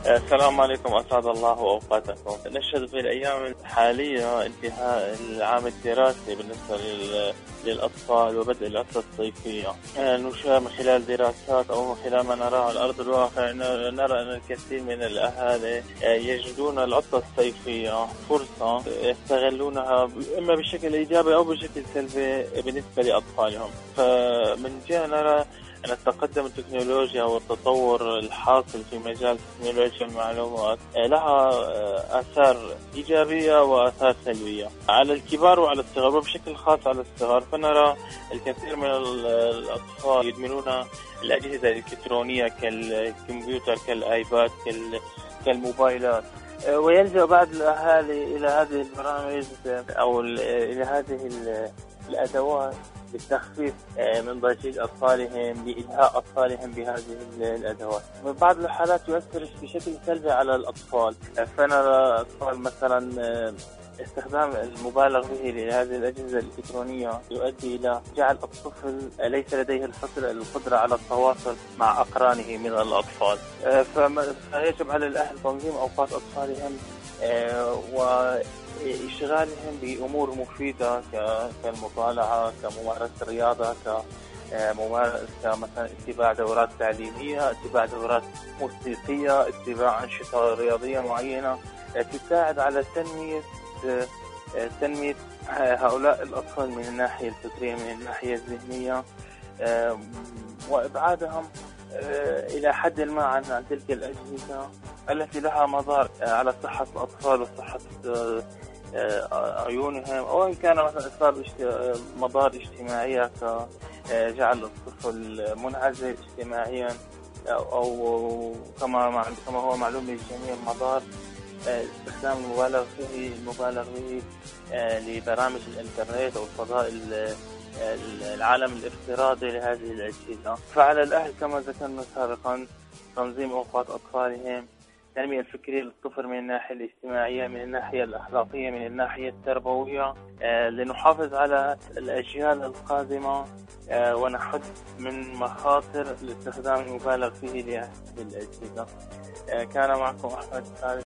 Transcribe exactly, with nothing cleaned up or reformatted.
السلام عليكم، أسعد الله أوقاتكم. نشهد في الأيام الحالية انتهاء العام الدراسي بالنسبة للأطفال وبدء العطلة الصيفية. نشاهد من خلال دراسات أو من خلال ما نراه على أرض الواقع، نرى أن الكثير من الأهالي يجدون العطلة الصيفية فرصة يستغلونها إما بشكل إيجابي أو بشكل سلبي بالنسبة لأطفالهم. فمن جهة نرى أن التقدم التكنولوجيا والتطور الحاصل في مجال تكنولوجيا المعلومات لها آثار إيجابية وآثار سلبية على الكبار وعلى الصغار، وبشكل خاص على الصغار. فنرى الكثير من الأطفال يدمنون الأجهزة الإلكترونية كالكمبيوتر، كالآيباد، كالموبايلات، ويلجأ بعض الأهالي إلى هذه البرامج أو إلى هذه الأدوات للتخفيف من ضجيج أطفالهم، لإلهاء أطفالهم بهذه الأدوات. في بعض الحالات يؤثر بشكل سلبي على الأطفال. فنرى أطفال مثلا استخدام المبالغ به لهذه الأجهزة الإلكترونية يؤدي إلى جعل الطفل ليس لديه القدرة على التواصل مع أقرانه من الأطفال. فيجب على الأهل تنظيم أوقات أطفالهم وإشغالهم بأمور مفيدة كالمطالعة، كممارسة الرياضة، كممارسة مثلا اتباع دورات تعليمية، اتباع دورات موسيقية، اتباع أنشطة رياضية معينة تساعد على تنمية تنمية هؤلاء الأطفال من الناحية الفكرية، من الناحية الذهنية، وإبعادهم إلى حد ما عن تلك الأجهزة التي لها مضار على صحة الأطفال وصحة عيونهم، أو إن كان مثلا أسباب مضار اجتماعية كجعل الطفل منعزل اجتماعيا، أو كما كما هو معلوم للجميع مضار استخدام المبالغ فيه المبالغ به لبرامج الإنترنت أو الفضاء العالم الافتراضي لهذه الأجهزة. فعلى الأهل كما ذكرنا سابقا تنظيم أوقات أطفالهم، التنمية الفكرية للطفل من الناحية الاجتماعية، من الناحية الأخلاقية، من الناحية التربوية، لنحافظ معنا الأجيال القادمة ونحد من مخاطر الاستخدام المبالغ فيه لهذه الأجهزة. كان معكم أحمد.